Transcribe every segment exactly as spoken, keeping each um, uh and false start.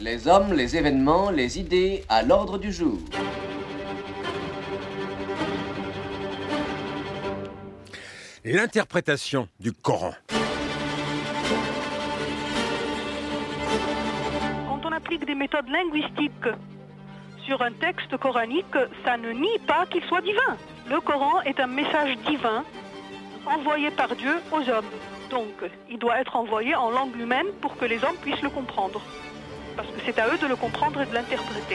Les hommes, les événements, les idées à l'ordre du jour. L'interprétation du Coran. Quand on applique des méthodes linguistiques sur un texte coranique, ça ne nie pas qu'il soit divin. Le Coran est un message divin envoyé par Dieu aux hommes. Donc, il doit être envoyé en langue humaine pour que les hommes puissent le comprendre. Parce que c'est à eux de le comprendre et de l'interpréter.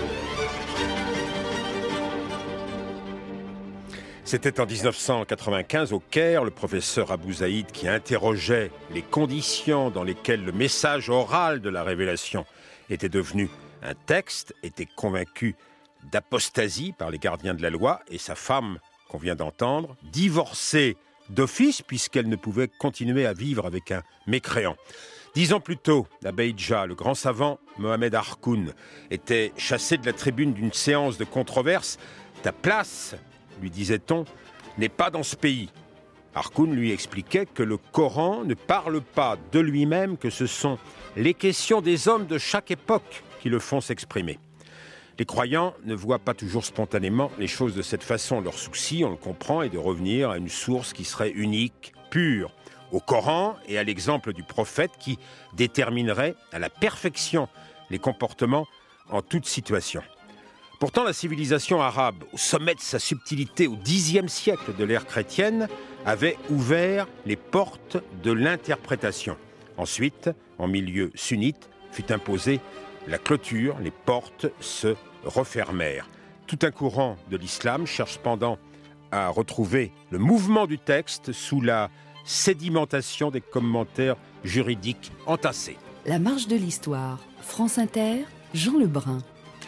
C'était en dix-neuf cent quatre-vingt-quinze au Caire, le professeur Abou Zaïd qui interrogeait les conditions dans lesquelles le message oral de la révélation était devenu un texte, était convaincu d'apostasie par les gardiens de la loi, et sa femme, qu'on vient d'entendre, divorcée d'office puisqu'elle ne pouvait continuer à vivre avec un mécréant. Dix ans plus tôt, à Beïdja, le grand savant Mohamed Harkoun était chassé de la tribune d'une séance de controverse. « Ta place, lui disait-on, n'est pas dans ce pays. » Harkoun lui expliquait que le Coran ne parle pas de lui-même, que ce sont les questions des hommes de chaque époque qui le font s'exprimer. Les croyants ne voient pas toujours spontanément les choses de cette façon. Leur souci, on le comprend, est de revenir à une source qui serait unique, pure, au Coran et à l'exemple du prophète qui déterminerait à la perfection les comportements en toute situation. Pourtant, la civilisation arabe, au sommet de sa subtilité au dixième siècle de l'ère chrétienne, avait ouvert les portes de l'interprétation. Ensuite, en milieu sunnite, fut imposée la clôture, les portes se refermèrent. Tout un courant de l'islam cherche cependant à retrouver le mouvement du texte sous la sédimentation des commentaires juridiques entassés. La marche de l'histoire. France Inter, Jean Lebrun.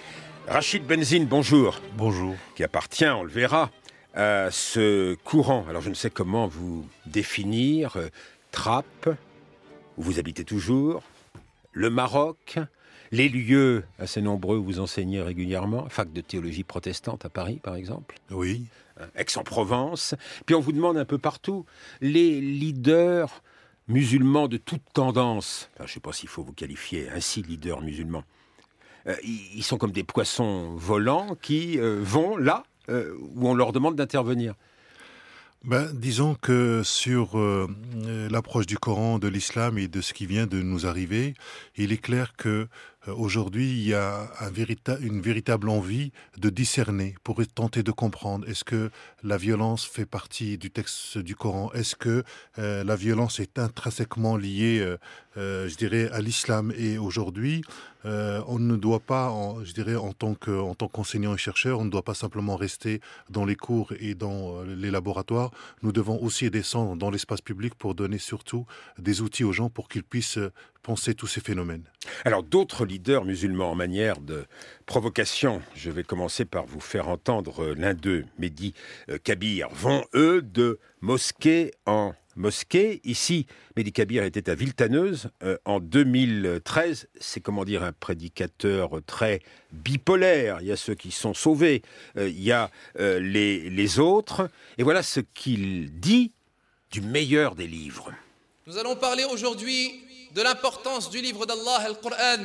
Rachid Benzine, bonjour. Bonjour. Qui appartient, on le verra, à ce courant. Alors je ne sais comment vous définir. Euh, Trappes, où vous habitez toujours, le Maroc, les lieux assez nombreux où vous enseignez régulièrement, fac de théologie protestante à Paris par exemple. Oui. Aix-en-Provence. Puis on vous demande un peu partout, les leaders musulmans de toute tendance, enfin, je ne sais pas s'il faut vous qualifier ainsi leaders musulmans, euh, ils sont comme des poissons volants qui euh, vont là euh, où on leur demande d'intervenir. Ben, disons que sur euh, l'approche du Coran, de l'islam et de ce qui vient de nous arriver, il est clair que euh, aujourd'hui il y a un vérita- une véritable envie de discerner pour tenter de comprendre. Est-ce que la violence fait partie du texte du Coran? Est-ce que euh, la violence est intrinsèquement liée, euh, euh, je dirais, à l'islam? Et aujourd'hui, euh, on ne doit pas, en, je dirais, en tant que, en tant qu'enseignant et chercheur, on ne doit pas simplement rester dans les cours et dans euh, les laboratoires. Nous devons aussi descendre dans l'espace public pour donner surtout des outils aux gens pour qu'ils puissent penser tous ces phénomènes. Alors d'autres leaders musulmans en manière de provocation, je vais commencer par vous faire entendre l'un d'eux, Mehdi Kabir, vont eux de mosquée en mosquée. Ici, Mehdi Kabir était à Villetaneuse euh, en deux mille treize. C'est comment dire un prédicateur très bipolaire. Il y a ceux qui sont sauvés, euh, il y a euh, les, les autres. Et voilà ce qu'il dit du meilleur des livres. Nous allons parler aujourd'hui de l'importance du livre d'Allah, Al-Qur'an,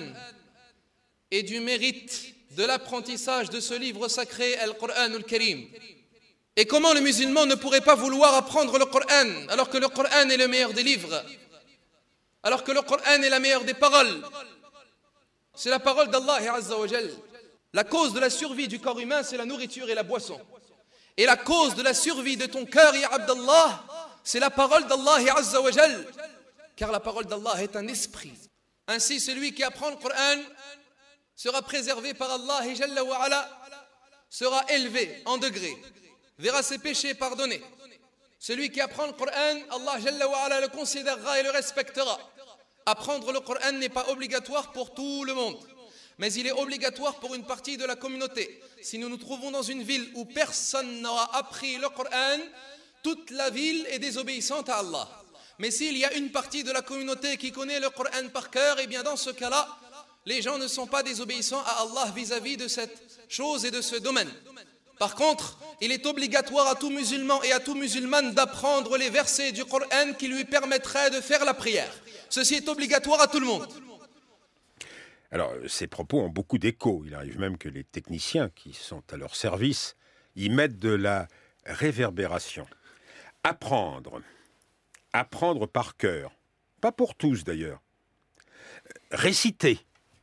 et du mérite de l'apprentissage de ce livre sacré, Al-Qur'an Al-Karim. Et comment le musulman ne pourrait pas vouloir apprendre le Qur'an, alors que le Qur'an est le meilleur des livres, alors que le Qur'an est la meilleure des paroles. C'est la parole d'Allah Azza wa Jal. La cause de la survie du corps humain, c'est la nourriture et la boisson. Et la cause de la survie de ton cœur, ya Abdallah, c'est la parole d'Allah Azza wa Jal. Car la parole d'Allah est un esprit. Ainsi, celui qui apprend le Qur'an sera préservé par Allah et Jalla wa Ala, sera élevé en degré, verra ses péchés pardonnés. Celui qui apprend le Qur'an, Allah Jalla wa Ala le considérera et le respectera. Apprendre le Qur'an n'est pas obligatoire pour tout le monde, mais il est obligatoire pour une partie de la communauté. Si nous nous trouvons dans une ville où personne n'aura appris le Qur'an, toute la ville est désobéissante à Allah. Mais s'il y a une partie de la communauté qui connaît le Qur'an par cœur, et bien dans ce cas-là, les gens ne sont pas désobéissants à Allah vis-à-vis de cette chose et de ce domaine. Par contre, il est obligatoire à tout musulman et à tout musulmane d'apprendre les versets du Qur'an qui lui permettraient de faire la prière. Ceci est obligatoire à tout le monde. Alors, ces propos ont beaucoup d'écho. Il arrive même que les techniciens qui sont à leur service y mettent de la réverbération. Apprendre. Apprendre par cœur. Pas pour tous, d'ailleurs. Réciter.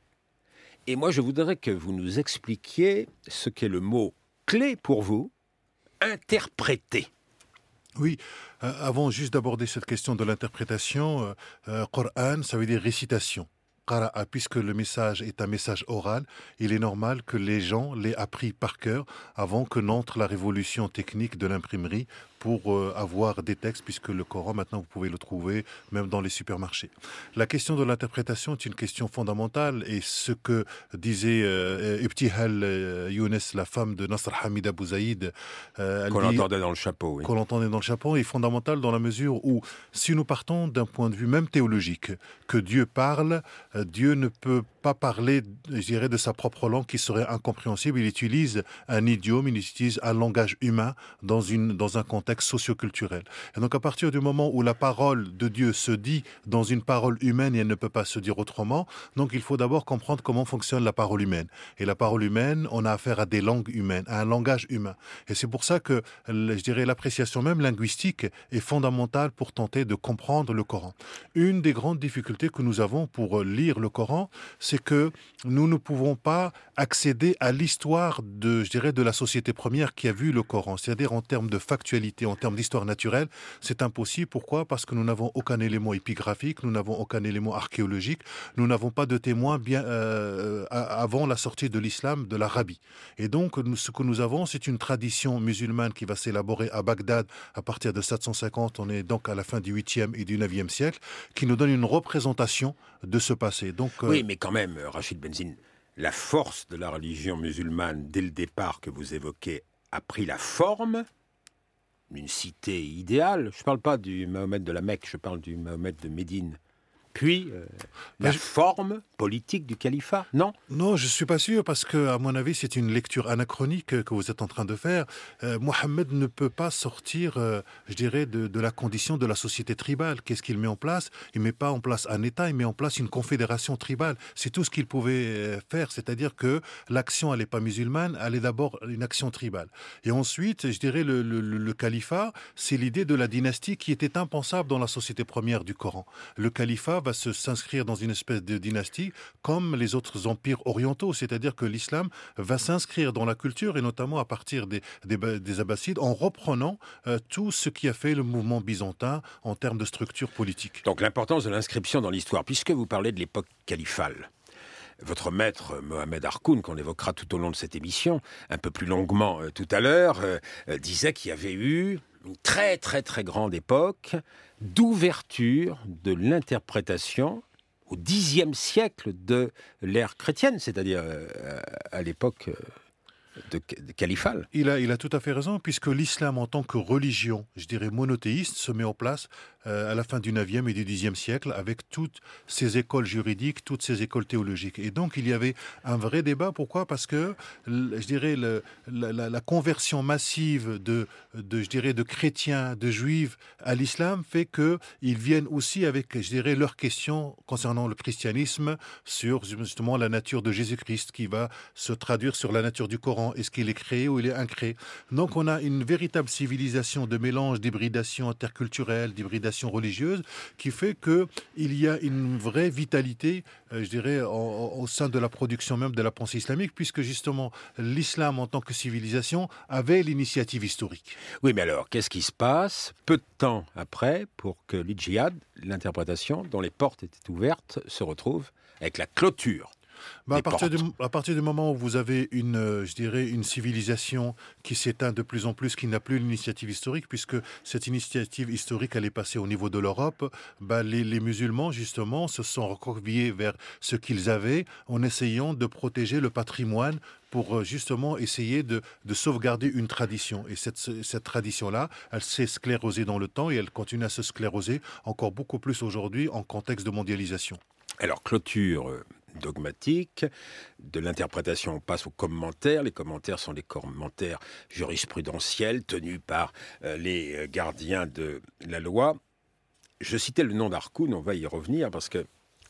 Et moi, je voudrais que vous nous expliquiez ce qu'est le mot clé pour vous, interpréter. Oui, euh, avant juste d'aborder cette question de l'interprétation, euh, euh, Coran, ça veut dire récitation. Qara'a, puisque le message est un message oral, il est normal que les gens l'aient appris par cœur avant que n'entre la révolution technique de l'imprimerie pour euh, avoir des textes, puisque le Coran, maintenant, vous pouvez le trouver même dans les supermarchés. La question de l'interprétation est une question fondamentale, et ce que disait euh, Ibtihal euh, Younes, la femme de Nasr Hamid Abou Zaïd, euh, qu'on entendait dans le chapeau, oui. qu'on entendait dans le chapeau, est fondamental dans la mesure où, si nous partons d'un point de vue même théologique, que Dieu parle, euh, Dieu ne peut pas parler, je dirais, de sa propre langue qui serait incompréhensible. Il utilise un idiome, il utilise un langage humain dans, une, dans un contexte socio-culturel. Et donc, à partir du moment où la parole de Dieu se dit dans une parole humaine et elle ne peut pas se dire autrement, donc il faut d'abord comprendre comment fonctionne la parole humaine. Et la parole humaine, on a affaire à des langues humaines, à un langage humain. Et c'est pour ça que, je dirais, l'appréciation même linguistique est fondamentale pour tenter de comprendre le Coran. Une des grandes difficultés que nous avons pour lire le Coran, c'est que nous ne pouvons pas accéder à l'histoire de, je dirais, de la société première qui a vu le Coran. C'est-à-dire en termes de factualité, en termes d'histoire naturelle, c'est impossible. Pourquoi ? Parce que nous n'avons aucun élément épigraphique, nous n'avons aucun élément archéologique, nous n'avons pas de témoins bien euh, avant la sortie de l'islam de l'Arabie. Et donc, nous, ce que nous avons, c'est une tradition musulmane qui va s'élaborer à Bagdad à partir de sept cent cinquante. On est donc à la fin du huitième et du neuvième siècle, qui nous donne une représentation de ce passé. Donc, euh... Oui, mais quand même, Rachid Benzine, la force de la religion musulmane, dès le départ que vous évoquez, a pris la forme d'une cité idéale. Je ne parle pas du Mahomet de la Mecque, je parle du Mahomet de Médine. Puis, euh, la je... forme politique du califat, non ? Non, je ne suis pas sûr, parce que, à mon avis, c'est une lecture anachronique que vous êtes en train de faire. Euh, Mohammed ne peut pas sortir, euh, je dirais, de, de la condition de la société tribale. Qu'est-ce qu'il met en place ? Il ne met pas en place un État, il met en place une confédération tribale. C'est tout ce qu'il pouvait faire, c'est-à-dire que l'action, elle n'est pas musulmane, elle est d'abord une action tribale. Et ensuite, je dirais, le, le, le califat, c'est l'idée de la dynastie qui était impensable dans la société première du Coran. Le califat va se, s'inscrire dans une espèce de dynastie comme les autres empires orientaux, c'est-à-dire que l'islam va s'inscrire dans la culture et notamment à partir des, des, des Abbassides en reprenant euh, tout ce qui a fait le mouvement byzantin en termes de structure politique. Donc l'importance de l'inscription dans l'histoire, puisque vous parlez de l'époque califale. Votre maître, Mohamed Harkoun, qu'on évoquera tout au long de cette émission, un peu plus longuement euh, tout à l'heure, euh, euh, disait qu'il y avait eu une très très très grande époque d'ouverture de l'interprétation au dixième siècle de l'ère chrétienne, c'est-à-dire euh, à l'époque de, de califale. Il a, il a tout à fait raison, puisque l'islam en tant que religion, je dirais monothéiste, se met en place euh, à la fin du neuvième et du dixième siècle avec toutes ces écoles juridiques, toutes ces écoles théologiques. Et donc il y avait un vrai débat. Pourquoi ? Parce que, je dirais, le, la, la, la conversion massive de, de, je dirais, de chrétiens, de juifs à l'islam fait qu'ils viennent aussi avec, je dirais, leurs questions concernant le christianisme sur justement la nature de Jésus-Christ qui va se traduire sur la nature du Coran. Est-ce qu'il est créé ou il est incréé ? Donc on a une véritable civilisation de mélange, d'hybridation interculturelle, d'hybridation religieuse qui fait qu'il y a une vraie vitalité, euh, je dirais, en, en, au sein de la production même de la pensée islamique, puisque justement l'islam en tant que civilisation avait l'initiative historique. Oui, mais alors, qu'est-ce qui se passe peu de temps après pour que l'Idjihad, l'interprétation, dont les portes étaient ouvertes, se retrouve avec la clôture ? Bah à, partir du, à partir du moment où vous avez une, euh, je dirais, une civilisation qui s'éteint de plus en plus, qui n'a plus l'initiative historique, puisque cette initiative historique, elle est passée au niveau de l'Europe, bah les, les musulmans, justement, se sont recroquevillés vers ce qu'ils avaient en essayant de protéger le patrimoine pour justement essayer de, de sauvegarder une tradition. Et cette, cette tradition-là, elle s'est sclérosée dans le temps et elle continue à se scléroser encore beaucoup plus aujourd'hui en contexte de mondialisation. Alors, clôture dogmatique, de l'interprétation on passe aux commentaires. Les commentaires sont des commentaires jurisprudentiels tenus par euh, les gardiens de la loi. Je citais le nom d'Harkoun, on va y revenir parce que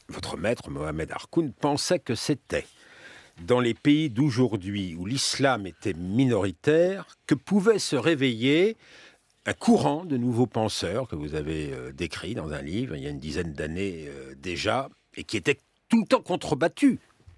votre maître, Mohamed Harkoun, pensait que c'était dans les pays d'aujourd'hui où l'islam était minoritaire que pouvait se réveiller un courant de nouveaux penseurs que vous avez euh, décrit dans un livre il y a une dizaine d'années euh, déjà, et qui était tout le temps contrebattu,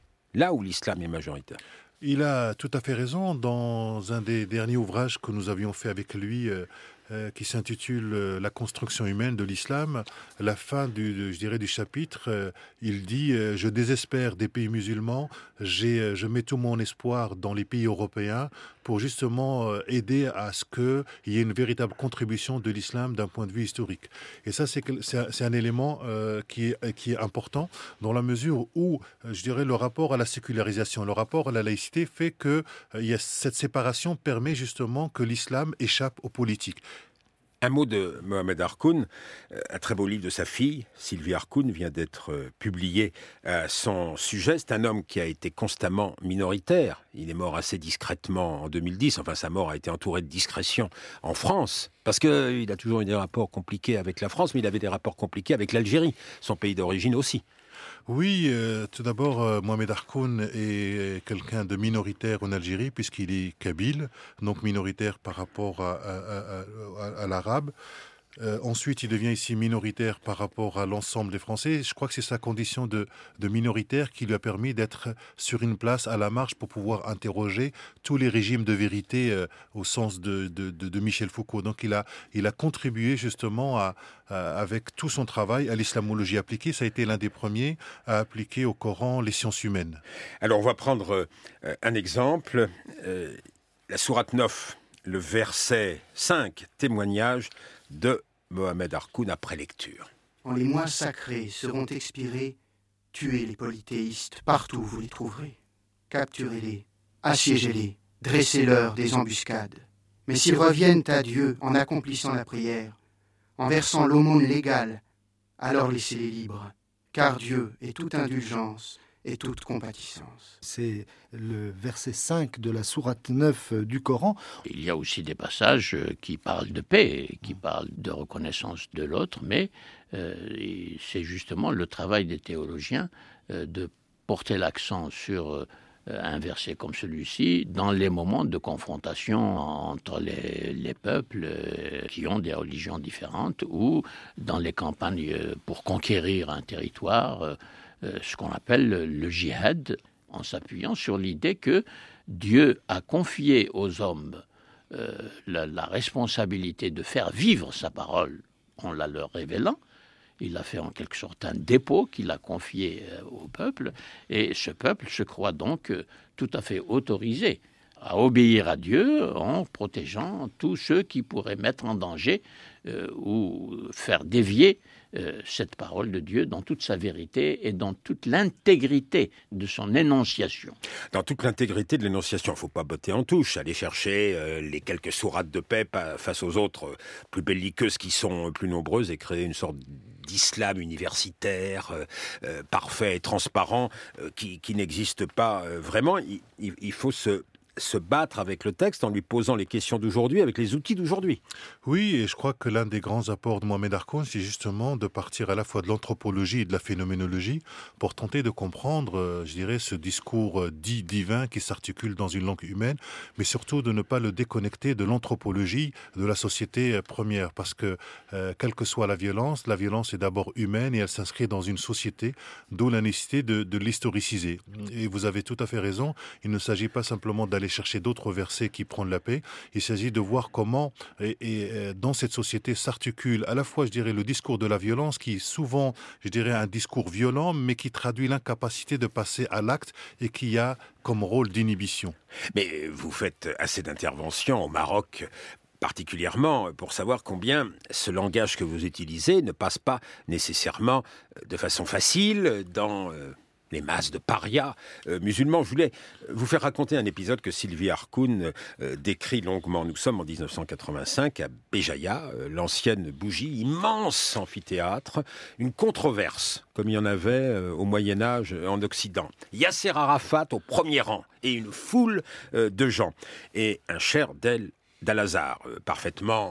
là où l'islam est majoritaire. Il a tout à fait raison. Dans un des derniers ouvrages que nous avions fait avec lui, euh, euh, qui s'intitule euh, La construction humaine de l'islam, la fin du, de, je dirais, du chapitre, euh, il dit euh, « Je désespère des pays musulmans, j'ai, euh, je mets tout mon espoir dans les pays européens pour justement euh, aider à ce qu'il y ait une véritable contribution de l'islam d'un point de vue historique. » Et ça, c'est, c'est, un, c'est un élément euh, qui, est, qui est important dans la mesure où, euh, je dirais, le rapport à la sécularisation, le rapport à la laïcité fait que euh, y a, cette séparation permet justement que l'islam échappe aux politiques. Un mot de Mohamed Harkoun, un très beau livre de sa fille, Sylvie Harkoun, vient d'être publié à son sujet. C'est un homme qui a été constamment minoritaire. Il est mort assez discrètement en deux mille dix. Enfin, sa mort a été entourée de discrétion en France, parce qu'il a toujours eu des rapports compliqués avec la France, mais il avait des rapports compliqués avec l'Algérie, son pays d'origine aussi. Oui, euh, tout d'abord, euh, Mohamed Harkoun est quelqu'un de minoritaire en Algérie, puisqu'il est kabyle, donc minoritaire par rapport à, à, à, à, à l'arabe. Euh, ensuite, il devient ici minoritaire par rapport à l'ensemble des Français. Je crois que c'est sa condition de, de minoritaire qui lui a permis d'être sur une place à la marge pour pouvoir interroger tous les régimes de vérité euh, au sens de, de, de, de Michel Foucault. Donc, il a, il a contribué justement à, à, avec tout son travail à l'islamologie appliquée. Ça a été l'un des premiers à appliquer au Coran les sciences humaines. Alors, on va prendre euh, un exemple. Euh, la sourate neuf, le verset cinq, témoignage de Mohamed Harkoun après lecture. En les mois sacrés seront expirés, tuez les polythéistes, partout vous les trouverez. Capturez-les, assiégez-les, dressez-leur des embuscades. Mais s'ils reviennent à Dieu en accomplissant la prière, en versant l'aumône légale, alors laissez-les libres, car Dieu est toute indulgence et toute compatissance. C'est le verset cinq de la sourate neuf du Coran. Il y a aussi des passages qui parlent de paix, qui parlent de reconnaissance de l'autre, mais euh, c'est justement le travail des théologiens euh, de porter l'accent sur euh, un verset comme celui-ci dans les moments de confrontation entre les, les peuples euh, qui ont des religions différentes, ou dans les campagnes pour conquérir un territoire, euh, Euh, ce qu'on appelle le, le djihad, en s'appuyant sur l'idée que Dieu a confié aux hommes euh, la, la responsabilité de faire vivre sa parole en la leur révélant. Il a fait en quelque sorte un dépôt qu'il a confié euh, au peuple, et ce peuple se croit donc euh, tout à fait autorisé à obéir à Dieu en protégeant tous ceux qui pourraient mettre en danger euh, ou faire dévier euh, cette parole de Dieu dans toute sa vérité et dans toute l'intégrité de son énonciation. Dans toute l'intégrité de l'énonciation, il ne faut pas botter en touche, aller chercher euh, les quelques sourates de paix face aux autres euh, plus belliqueuses qui sont plus nombreuses et créer une sorte d'islam universitaire, euh, euh, parfait et transparent, euh, qui, qui n'existe pas euh, vraiment. Il, il, il faut se... se battre avec le texte en lui posant les questions d'aujourd'hui, avec les outils d'aujourd'hui. Oui, et je crois que l'un des grands apports de Mohamed Harkoun, c'est justement de partir à la fois de l'anthropologie et de la phénoménologie pour tenter de comprendre, euh, je dirais, ce discours euh, dit divin qui s'articule dans une langue humaine, mais surtout de ne pas le déconnecter de l'anthropologie de la société euh, première, parce que euh, quelle que soit la violence, la violence est d'abord humaine et elle s'inscrit dans une société, d'où la nécessité de, de l'historiciser. Et vous avez tout à fait raison, il ne s'agit pas simplement d'aller chercher d'autres versets qui prônent la paix. Il s'agit de voir comment, et, et, dans cette société, s'articule à la fois, je dirais, le discours de la violence, qui est souvent, je dirais, un discours violent, mais qui traduit l'incapacité de passer à l'acte et qui a comme rôle d'inhibition. Mais vous faites assez d'interventions au Maroc, particulièrement pour savoir combien ce langage que vous utilisez ne passe pas nécessairement de façon facile dans Euh les masses de parias euh, musulmans. Je voulais vous faire raconter un épisode que Sylvie Harkoun euh, décrit longuement. Nous sommes en dix-neuf cent quatre-vingt-cinq à Béjaïa, euh, l'ancienne bougie, immense amphithéâtre, une controverse, comme il y en avait euh, au Moyen-Âge euh, en Occident. Yasser Arafat au premier rang et une foule euh, de gens. Et un cher d'El d'Al-Azhar, euh, parfaitement euh,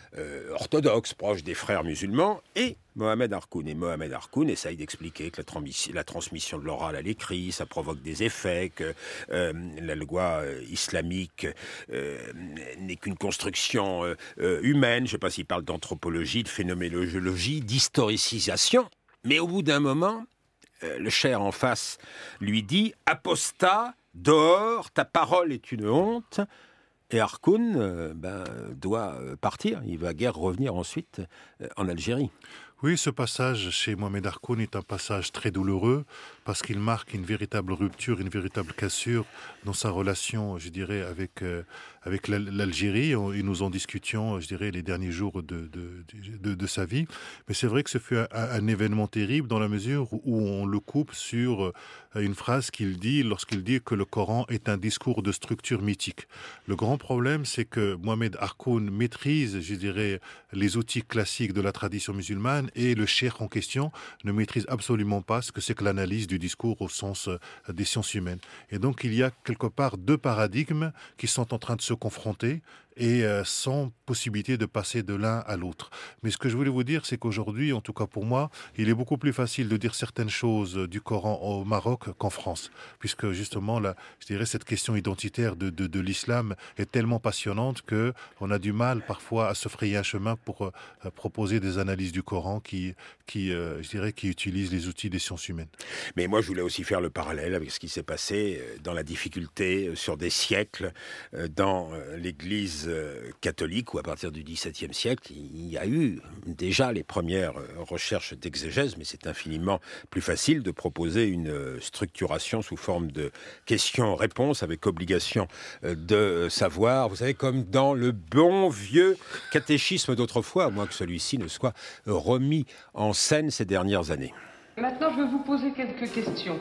euh, orthodoxe, proche des frères musulmans, et Mohamed Harkoun. Et Mohamed Harkoun essaye d'expliquer que la, transmission, la transmission de l'oral à l'écrit, ça provoque des effets, que euh, la loi euh, islamique euh, n'est qu'une construction euh, euh, humaine. Je ne sais pas s'il parle d'anthropologie, de phénoménologie, d'historicisation. Mais au bout d'un moment, euh, le cheikh en face lui dit « Apostat, dehors, ta parole est une honte ». Et Harkoun euh, ben, doit partir. Il va guère revenir ensuite euh, en Algérie. Oui, ce passage chez Mohamed Harkoun est un passage très douloureux parce qu'il marque une véritable rupture, une véritable cassure dans sa relation, je dirais, avec, euh, avec l'Algérie. Et nous en discutions, je dirais, les derniers jours de, de, de, de sa vie. Mais c'est vrai que ce fut un, un événement terrible dans la mesure où on le coupe sur une phrase qu'il dit lorsqu'il dit que le Coran est un discours de structure mythique. Le grand problème, c'est que Mohamed Harkoun maîtrise, je dirais, les outils classiques de la tradition musulmane et le cheikh en question ne maîtrise absolument pas ce que c'est que l'analyse du discours au sens des sciences humaines. Et donc il y a quelque part deux paradigmes qui sont en train de se confronter et euh, sans possibilité de passer de l'un à l'autre. Mais ce que je voulais vous dire, c'est qu'aujourd'hui, en tout cas pour moi, il est beaucoup plus facile de dire certaines choses du Coran au Maroc qu'en France, puisque justement, là, je dirais, cette question identitaire de, de, de l'islam est tellement passionnante qu'on a du mal parfois à se frayer un chemin pour euh, proposer des analyses du Coran qui, qui euh, je dirais, qui utilisent les outils des sciences humaines. Mais moi, je voulais aussi faire le parallèle avec ce qui s'est passé dans la difficulté sur des siècles dans l'Église catholique, où à partir du dix-septième siècle, il y a eu déjà les premières recherches d'exégèse, mais c'est infiniment plus facile de proposer une structuration sous forme de questions-réponses avec obligation de savoir. Vous savez, comme dans le bon vieux catéchisme d'autrefois, à moins que celui-ci ne soit remis en scène ces dernières années. Maintenant, je vais vous poser quelques questions.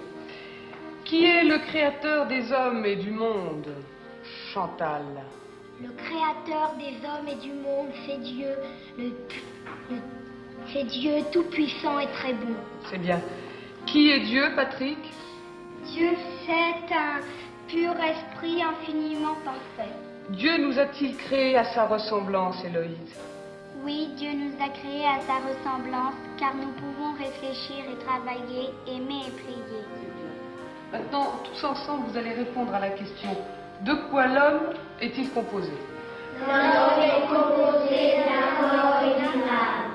Qui est le créateur des hommes et du monde? Chantal. Le créateur des hommes et du monde, c'est Dieu, le, le, c'est Dieu tout-puissant et très bon. C'est bien. Qui est Dieu, Patrick? Dieu, c'est un pur esprit infiniment parfait. Dieu nous a-t-il créés à sa ressemblance, Héloïse? Oui, Dieu nous a créés à sa ressemblance, car nous pouvons réfléchir et travailler, aimer et prier. Maintenant, tous ensemble, vous allez répondre à la question. De quoi l'homme est-il composé? L'homme est composé d'un corps et d'une âme.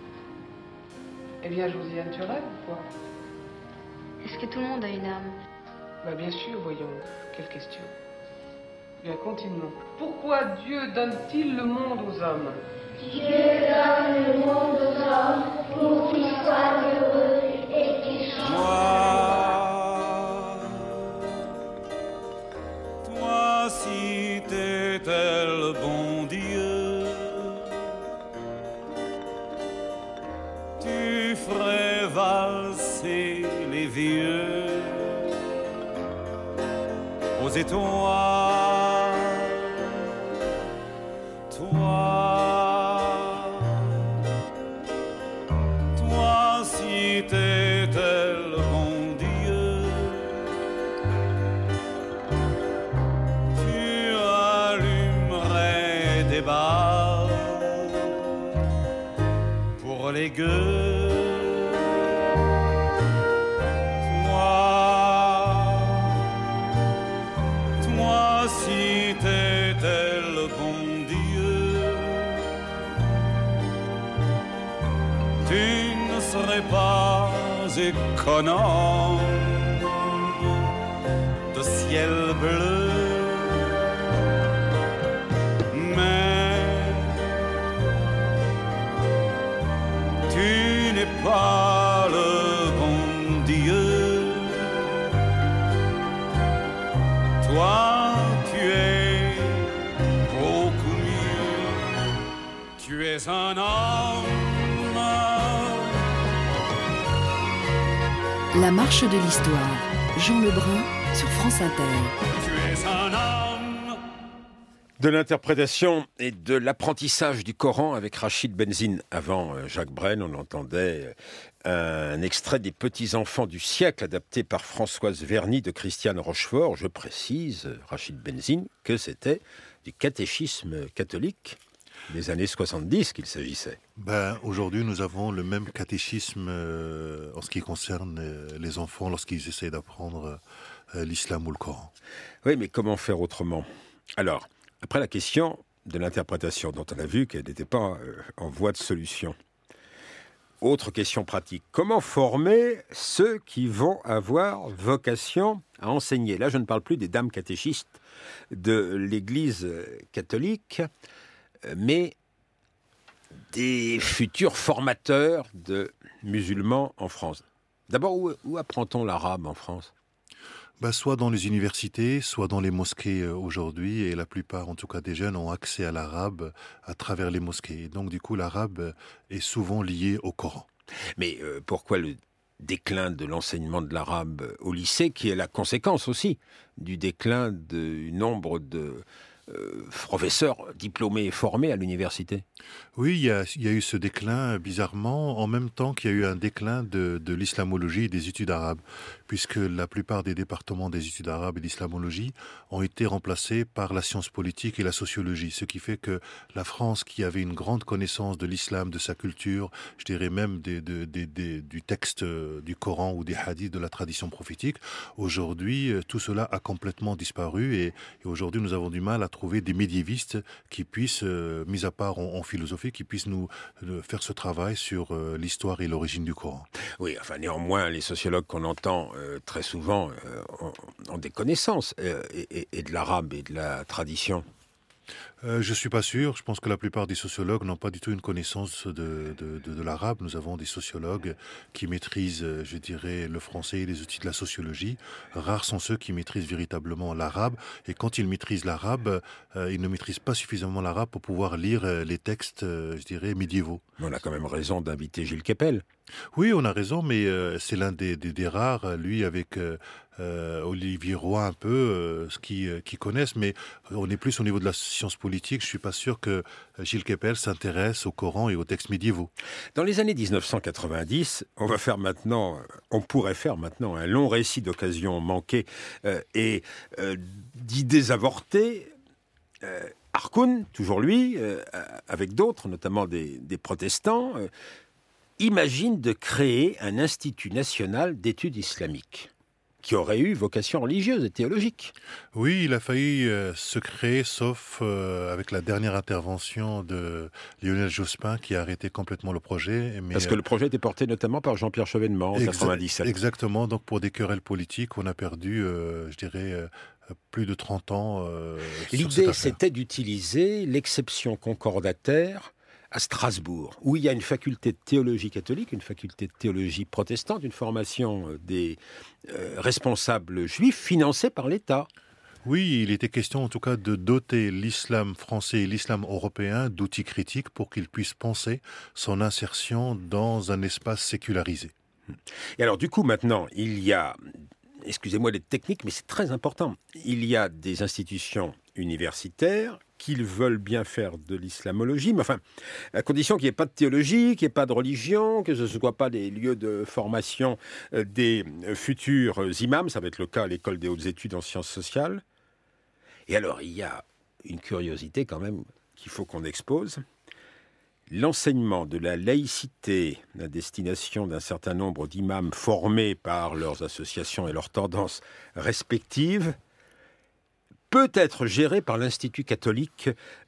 Eh bien, Josiane, tu rêves ou quoi? Est-ce que tout le monde a une âme? Bah bien sûr, voyons. Quelle question. Bien, continuons. Pourquoi Dieu donne-t-il le monde aux hommes? Dieu donne le monde aux hommes pour qu'ils soient heureux et qu'ils changent. Toi, si t'étais le bon Dieu, tu ferais valser les vieux aux étoiles. Toi, toi, si t'étais le bon Dieu, tu allumerais des balles pour les gueux. Si t'étais le bon Dieu, tu ne serais pas économe de ciel bleu, mais tu n'es pas le bon Dieu. Toi, tu es un homme. La marche de l'histoire. Jean Lebrun sur France Inter. Tu es un homme. De l'interprétation et de l'apprentissage du Coran avec Rachid Benzine. Avant Jacques Brel, on entendait un extrait des Petits-enfants du siècle adapté par Françoise Verny de Christiane Rochefort. Je précise, Rachid Benzine, que c'était du catéchisme catholique. des années soixante-dix qu'il s'agissait. Ben, aujourd'hui, nous avons le même catéchisme euh, en ce qui concerne euh, les enfants lorsqu'ils essayent d'apprendre euh, l'islam ou le Coran. Oui, mais comment faire autrement? Alors, après la question de l'interprétation, dont on a vu qu'elle n'était pas euh, en voie de solution. Autre question pratique, comment former ceux qui vont avoir vocation à enseigner? Là, je ne parle plus des dames catéchistes de l'Église catholique, mais des futurs formateurs de musulmans en France. D'abord, où, où apprend-on l'arabe en France? Ben, soit dans les universités, soit dans les mosquées euh, aujourd'hui, et la plupart, en tout cas des jeunes, ont accès à l'arabe à travers les mosquées. Et donc, du coup, l'arabe est souvent lié au Coran. Mais euh, pourquoi le déclin de l'enseignement de l'arabe au lycée, qui est la conséquence aussi du déclin du nombre de euh, professeurs diplômés et formés à l'université? Oui, il y, a, il y a eu ce déclin, bizarrement, en même temps qu'il y a eu un déclin de, de l'islamologie et des études arabes, puisque la plupart des départements des études arabes et d'islamologie ont été remplacés par la science politique et la sociologie, ce qui fait que la France, qui avait une grande connaissance de l'islam, de sa culture, je dirais même des, des, des, des, du texte du Coran ou des hadiths de la tradition prophétique, aujourd'hui, tout cela a complètement disparu, et, et aujourd'hui, nous avons du mal à trouver des médiévistes qui puissent, euh, mis à part en, en philosophie, qui puissent nous euh, faire ce travail sur euh, l'histoire et l'origine du Coran. Oui, enfin néanmoins, les sociologues qu'on entend euh, très souvent euh, ont, ont des connaissances euh, et, et de l'arabe et de la tradition. Euh, je ne suis pas sûr. Je pense que la plupart des sociologues n'ont pas du tout une connaissance de, de, de, de l'arabe. Nous avons des sociologues qui maîtrisent, je dirais, le français et les outils de la sociologie. Rares sont ceux qui maîtrisent véritablement l'arabe. Et quand ils maîtrisent l'arabe, euh, ils ne maîtrisent pas suffisamment l'arabe pour pouvoir lire les textes, euh, je dirais, médiévaux. Mais on a quand même raison d'inviter Gilles Kepel. Oui, on a raison, mais euh, c'est l'un des, des, des rares, lui, avec euh, euh, Olivier Roy un peu, euh, ce qui, euh, qui connaissent, mais on est plus au niveau de la science politique. Je ne suis pas sûr que Gilles Kepel s'intéresse au Coran et aux textes médiévaux. Dans les années dix-neuf cent quatre-vingt-dix, on va faire maintenant, on pourrait faire maintenant un long récit d'occasions manquées euh, et euh, d'idées avortées. Euh, Harkoun, toujours lui, euh, avec d'autres, notamment des, des protestants, euh, imagine de créer un institut national d'études islamiques qui aurait eu vocation religieuse et théologique. Oui, il a failli euh, se créer, sauf euh, avec la dernière intervention de Lionel Jospin qui a arrêté complètement le projet. Mais, Parce que le projet était porté notamment par Jean-Pierre Chevènement en exa- quatre-vingt-dix-sept. Exactement, donc pour des querelles politiques, on a perdu, euh, je dirais, euh, plus de trente ans. Euh, L'idée, c'était d'utiliser l'exception concordataire à Strasbourg, où il y a une faculté de théologie catholique, une faculté de théologie protestante, une formation des euh, responsables juifs financée par l'État. Oui, il était question en tout cas de doter l'islam français et l'islam européen d'outils critiques pour qu'ils puissent penser son insertion dans un espace sécularisé. Et alors du coup maintenant, il y a, excusez-moi d'être technique, mais c'est très important, il y a des institutions universitaires qu'ils veulent bien faire de l'islamologie, mais enfin, à condition qu'il n'y ait pas de théologie, qu'il n'y ait pas de religion, que ce ne soit pas des lieux de formation des futurs imams, ça va être le cas à l'école des hautes études en sciences sociales. Et alors, il y a une curiosité quand même qu'il faut qu'on expose. L'enseignement de la laïcité à destination d'un certain nombre d'imams formés par leurs associations et leurs tendances respectives peut être géré par l'Institut catholique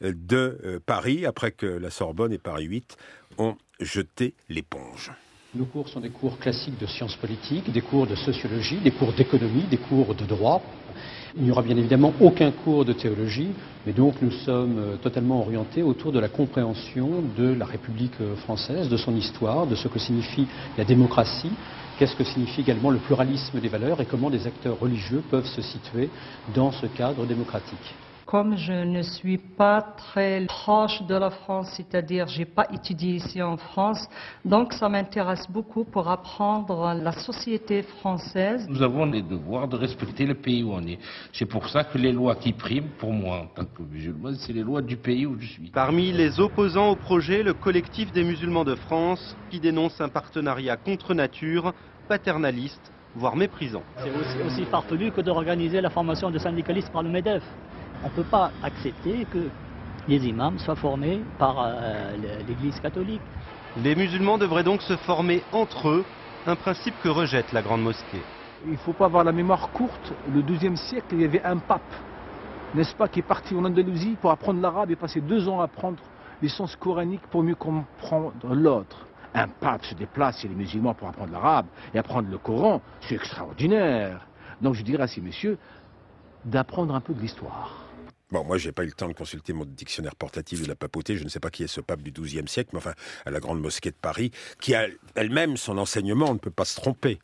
de Paris, après que la Sorbonne et Paris huit ont jeté l'éponge. Nos cours sont des cours classiques de sciences politiques, des cours de sociologie, des cours d'économie, des cours de droit. Il n'y aura bien évidemment aucun cours de théologie, mais donc nous sommes totalement orientés autour de la compréhension de la République française, de son histoire, de ce que signifie la démocratie, qu'est-ce que signifie également le pluralisme des valeurs et comment des acteurs religieux peuvent se situer dans ce cadre démocratique. Comme je ne suis pas très proche de la France, c'est-à-dire j'ai pas étudié ici en France, donc ça m'intéresse beaucoup pour apprendre la société française. Nous avons les devoirs de respecter le pays où on est. C'est pour ça que les lois qui priment, pour moi en tant que musulman, c'est les lois du pays où je suis. Parmi les opposants au projet, le collectif des musulmans de France, qui dénonce un partenariat contre nature, paternaliste, voire méprisant. C'est aussi, aussi farfelu que d'organiser la formation de syndicalistes par le MEDEF. On ne peut pas accepter que les imams soient formés par euh, l'Église catholique. Les musulmans devraient donc se former entre eux, un principe que rejette la Grande Mosquée. Il ne faut pas avoir la mémoire courte. Le douzième siècle, il y avait un pape, n'est-ce pas, qui est parti en Andalousie pour apprendre l'arabe et passer deux ans à apprendre les sens coraniques pour mieux comprendre l'autre. Un pape se déplace chez les musulmans pour apprendre l'arabe et apprendre le Coran, c'est extraordinaire. Donc je dirais à ces messieurs d'apprendre un peu de l'histoire. Bon, moi, j'ai pas eu le temps de consulter mon dictionnaire portatif de la papauté. Je ne sais pas qui est ce pape du douzième siècle, mais enfin, à la Grande Mosquée de Paris, qui a elle-même son enseignement, on ne peut pas se tromper.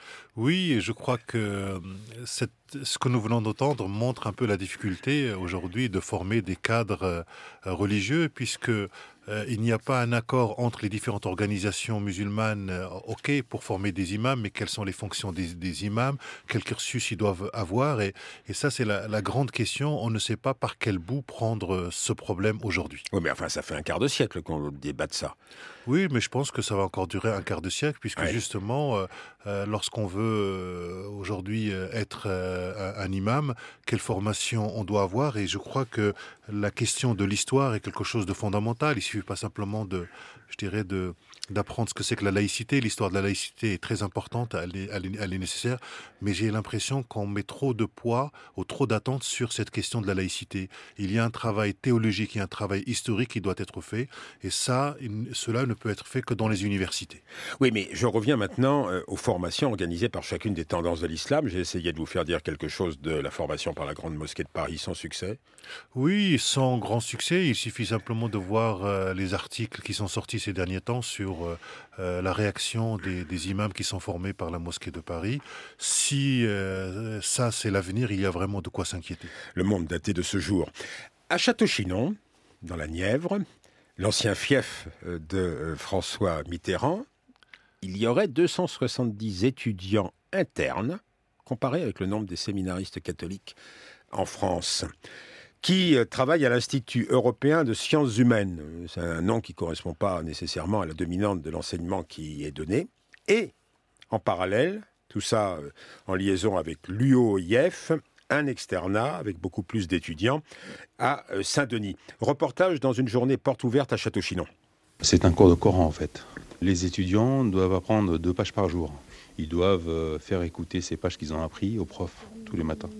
Oui, je crois que cette, ce que nous venons d'entendre montre un peu la difficulté aujourd'hui de former des cadres religieux, puisque euh, il n'y a pas un accord entre les différentes organisations musulmanes, euh, ok, pour former des imams, mais quelles sont les fonctions des, des imams, quel cursus ils doivent avoir, et, et ça c'est la, la grande question. On ne sait pas par quel bout prendre ce problème aujourd'hui. Oui, mais enfin, ça fait un quart de siècle qu'on débat de ça. Oui, mais je pense que ça va encore durer un quart de siècle, puisque ouais. justement, euh, euh, lorsqu'on veut euh, aujourd'hui euh, être euh, un, un imam, quelle formation on doit avoir, et je crois que la question de l'histoire est quelque chose de fondamental. Il ne suffit pas simplement de, je dirais, de, d'apprendre ce que c'est que la laïcité. L'histoire de la laïcité est très importante, elle est, elle est, elle est nécessaire, mais j'ai l'impression qu'on met trop de poids ou trop d'attentes sur cette question de la laïcité. Il y a un travail théologique et un travail historique qui doit être fait, et ça, cela ne peut être fait que dans les universités. Oui, mais je reviens maintenant euh, aux formations organisées par chacune des tendances de l'islam. J'ai essayé de vous faire dire quelque chose de la formation par la Grande Mosquée de Paris sans succès. Oui, sans grand succès. Il suffit simplement de voir euh, les articles qui sont sortis ces derniers temps sur euh, euh, la réaction des, des imams qui sont formés par la Mosquée de Paris. Si euh, ça, c'est l'avenir, il y a vraiment de quoi s'inquiéter. Le monde daté de ce jour. À Château-Chinon, dans la Nièvre, l'ancien fief de François Mitterrand, il y aurait deux cent soixante-dix étudiants internes, comparé avec le nombre des séminaristes catholiques en France, qui travaillent à l'Institut européen de sciences humaines. C'est un nom qui ne correspond pas nécessairement à la dominante de l'enseignement qui est donné. Et, en parallèle, tout ça en liaison avec l'U O I F, un externat avec beaucoup plus d'étudiants à Saint-Denis. Reportage dans une journée porte ouverte à Château-Chinon. C'est un cours de Coran en fait. Les étudiants doivent apprendre deux pages par jour. Ils doivent faire écouter ces pages qu'ils ont appris aux profs tous les matins.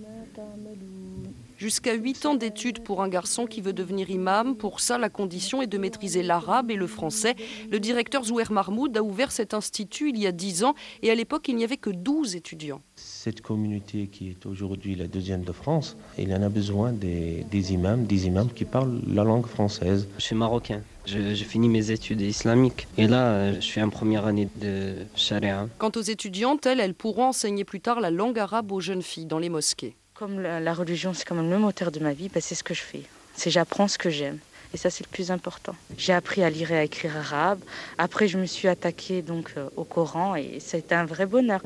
Jusqu'à huit ans d'études pour un garçon qui veut devenir imam. Pour ça, la condition est de maîtriser l'arabe et le français. Le directeur Zouher Mahmoud a ouvert cet institut il y a dix ans et à l'époque, il n'y avait que douze étudiants. Cette communauté qui est aujourd'hui la deuxième de France, il y en a besoin des, des imams, des imams qui parlent la langue française. Je suis marocain. J'ai fini mes études islamiques et là, je suis en première année de charia. Quant aux étudiantes, elles, elles pourront enseigner plus tard la langue arabe aux jeunes filles dans les mosquées. Comme la, la religion, c'est quand même le moteur de ma vie, ben c'est ce que je fais. C'est j'apprends ce que j'aime. Et ça, c'est le plus important. J'ai appris à lire et à écrire arabe. Après, je me suis attaquée donc, euh, au Coran et c'était un vrai bonheur.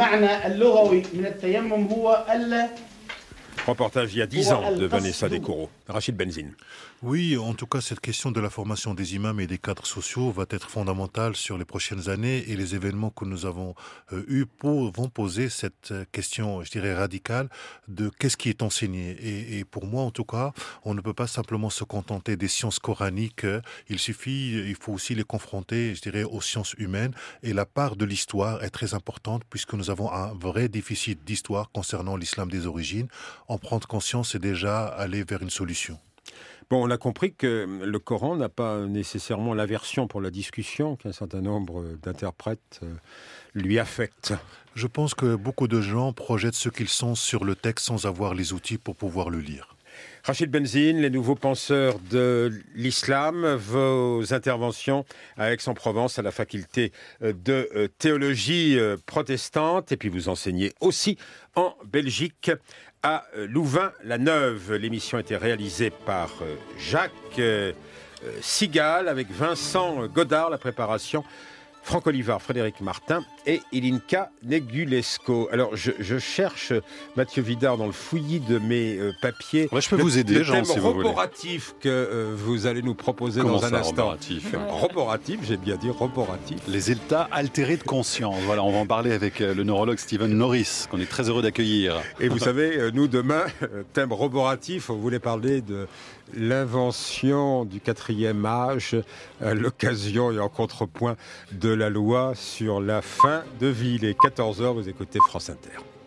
Reportage il y a dix ans de Vanessa Descoureaux. Rachid Benzine. Oui, en tout cas, cette question de la formation des imams et des cadres sociaux va être fondamentale sur les prochaines années et les événements que nous avons euh, eus pour, vont poser cette question, je dirais, radicale de qu'est-ce qui est enseigné. Et, et pour moi, en tout cas, on ne peut pas simplement se contenter des sciences coraniques. Il suffit, il faut aussi les confronter, je dirais, aux sciences humaines. Et la part de l'histoire est très importante puisque nous avons un vrai déficit d'histoire concernant l'islam des origines. En prendre conscience, c'est déjà aller vers une solution. Bon, on a compris que le Coran n'a pas nécessairement l'aversion pour la discussion qu'un certain nombre d'interprètes lui affectent. Je pense que beaucoup de gens projettent ce qu'ils sont sur le texte sans avoir les outils pour pouvoir le lire. Rachid Benzine, les nouveaux penseurs de l'islam, vos interventions à Aix-en-Provence à la faculté de théologie protestante, et puis vous enseignez aussi en Belgique à Louvain-la-Neuve. L'émission a été réalisée par Jacques Sigal avec Vincent Godard, la préparation Franck Olivard, Frédéric Martin et Ilinka Negulesco. Alors, je, je cherche Mathieu Vidard dans le fouillis de mes euh, papiers. Ouais, je peux le, vous aider, le Jean, thème si vous voulez. roboratif que euh, vous allez nous proposer Comment dans un ça, instant. roboratif Roboratif, j'ai bien dit roboratif. Les états altérés de conscience. Voilà, on va en parler avec euh, le neurologue Steven Norris, qu'on est très heureux d'accueillir. Et vous savez, euh, nous, demain, euh, thème roboratif, on voulait parler de l'invention du quatrième âge, à l'occasion et en contrepoint de la loi sur la fin de vie. Il est quatorze heures, vous écoutez France Inter.